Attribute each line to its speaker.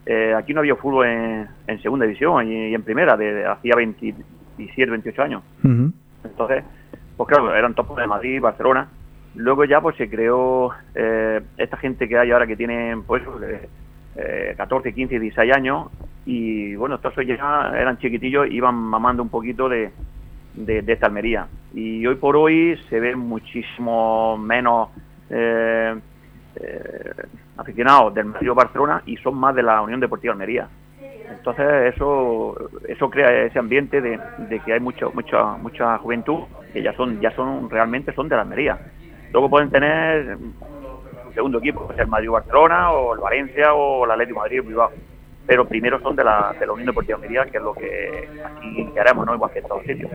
Speaker 1: aquí no había fútbol en segunda división y en primera, hacía 27, 28 años.
Speaker 2: Uh-huh.
Speaker 1: Entonces, pues claro, eran topos de Madrid, Barcelona. Luego ya pues se creó esta gente que hay ahora que tienen pues 14, 15, 16 años y bueno, todos ya eran chiquitillos, iban mamando un poquito de esta Almería. Y hoy por hoy se ven muchísimo menos aficionados del Madrid o Barcelona y son más de la Unión Deportiva Almería. Entonces eso crea ese ambiente de que hay mucha juventud que ya son realmente son de la Almería. Luego pueden tener un segundo equipo, que es el Madrid o Barcelona o el Valencia o el Atlético de Madrid o Bilbao, pero primero son de la Unión Deportiva Almería, que es lo que aquí queremos, ¿no? Igual que en todos sitios.